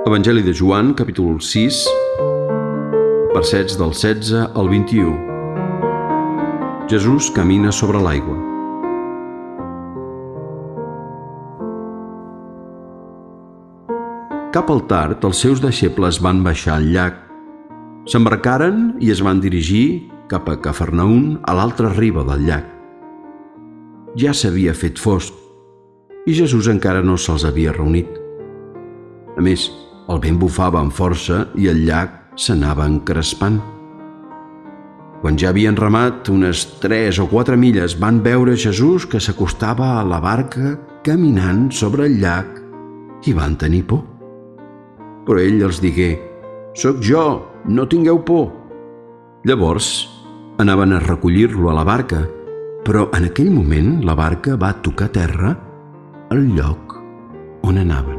Evangeli de Joan, capítol 6, versets del 16 al 21. Jesús camina sobre l'aigua. Cap al tard, els seus deixebles van baixar al llac. S'embarcaren i es van dirigir cap a Cafarnaüm, a l'altra riba del llac. Ja s'havia fet fosc i Jesús encara no se'ls havia reunit. A més, el vent bufava amb força i el llac s'anava encrespant. Quan ja havien remat unes 3 o 4 milles, van veure Jesús que s'acostava a la barca caminant sobre el llac i van tenir por. Però ell els digué: «Soc jo, no tingueu por». Llavors anaven a recollir-lo a la barca, però en aquell moment la barca va tocar terra al lloc on anaven.